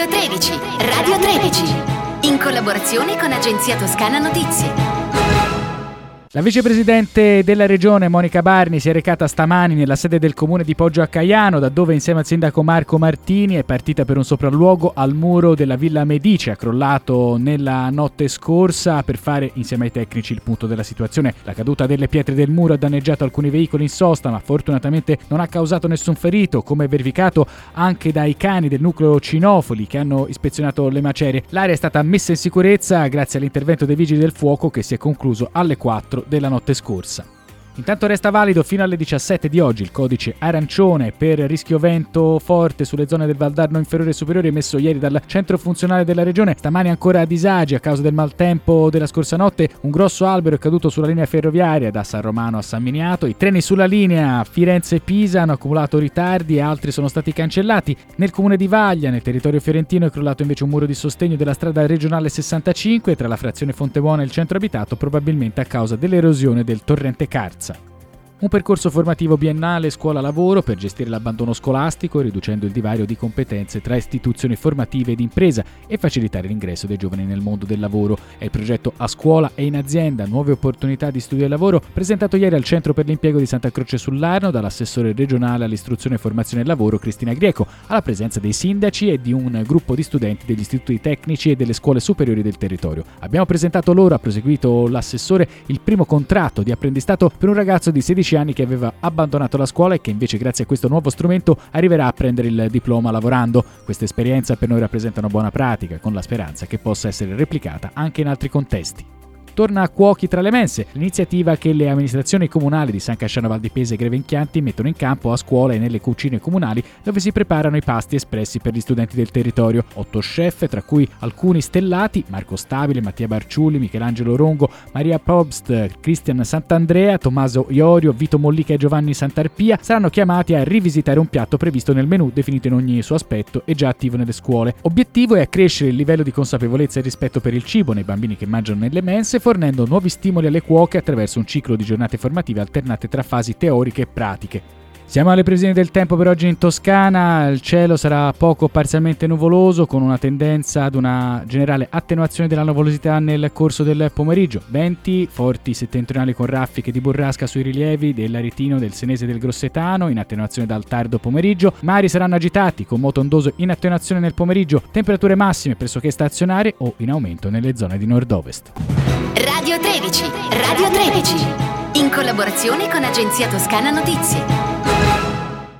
Radio 13, Radio 13, in collaborazione con Agenzia Toscana Notizie. La vicepresidente della regione Monica Barni si è recata stamani nella sede del comune di Poggio a Caiano, da dove insieme al sindaco Marco Martini è partita per un sopralluogo al muro della Villa Medici, crollato nella notte scorsa, per fare insieme ai tecnici il punto della situazione. La caduta delle pietre del muro ha danneggiato alcuni veicoli in sosta, ma fortunatamente non ha causato nessun ferito, come verificato anche dai cani del nucleo cinofoli che hanno ispezionato le macerie. L'area è stata messa in sicurezza grazie all'intervento dei vigili del fuoco, che si è concluso alle 4 della notte scorsa. Intanto resta valido fino alle 17 di oggi il codice arancione per rischio vento forte sulle zone del Valdarno inferiore e superiore, emesso ieri dal centro funzionale della regione. Stamani ancora a disagi a causa del maltempo della scorsa notte. Un grosso albero è caduto sulla linea ferroviaria da San Romano a San Miniato. I treni sulla linea Firenze-Pisa hanno accumulato ritardi e altri sono stati cancellati. Nel comune di Vaglia, nel territorio fiorentino, è crollato invece un muro di sostegno della strada regionale 65 tra la frazione Fontebuona e il centro abitato, probabilmente a causa dell'erosione del torrente Carza. Un percorso formativo biennale scuola-lavoro per gestire l'abbandono scolastico, riducendo il divario di competenze tra istituzioni formative ed impresa e facilitare l'ingresso dei giovani nel mondo del lavoro. È il progetto A Scuola e in Azienda, nuove opportunità di studio e lavoro, presentato ieri al Centro per l'Impiego di Santa Croce sull'Arno dall'assessore regionale all'istruzione, formazione e lavoro Cristina Grieco, alla presenza dei sindaci e di un gruppo di studenti degli istituti tecnici e delle scuole superiori del territorio. Abbiamo presentato loro, ha proseguito l'assessore, il primo contratto di apprendistato per un ragazzo di 16 anni che aveva abbandonato la scuola e che invece grazie a questo nuovo strumento arriverà a prendere il diploma lavorando. Questa esperienza per noi rappresenta una buona pratica, con la speranza che possa essere replicata anche in altri contesti. Torna a Cuochi tra le mense, l'iniziativa che le amministrazioni comunali di San Casciano Val di Pesa e Grevenchianti mettono in campo a scuola e nelle cucine comunali, dove si preparano i pasti espressi per gli studenti del territorio. 8 chef, tra cui alcuni stellati: Marco Stabile, Mattia Barciulli, Michelangelo Rongo, Maria Probst, Cristian Sant'Andrea, Tommaso Iorio, Vito Mollica e Giovanni Santarpia, saranno chiamati a rivisitare un piatto previsto nel menù, definito in ogni suo aspetto e già attivo nelle scuole. Obiettivo è accrescere il livello di consapevolezza e rispetto per il cibo nei bambini che mangiano nelle mense, fornendo nuovi stimoli alle cuoche attraverso un ciclo di giornate formative alternate tra fasi teoriche e pratiche. Siamo alle previsioni del tempo per oggi in Toscana. Il cielo sarà poco parzialmente nuvoloso, con una tendenza ad una generale attenuazione della nuvolosità nel corso del pomeriggio. Venti forti settentrionali con raffiche di burrasca sui rilievi dell'Aretino, del Senese e del Grossetano, in attenuazione dal tardo pomeriggio. Mari saranno agitati, con moto ondoso in attenuazione nel pomeriggio. Temperature massime pressoché stazionarie o in aumento nelle zone di nord-ovest. Radio 13, Radio 13, in collaborazione con Agenzia Toscana Notizie.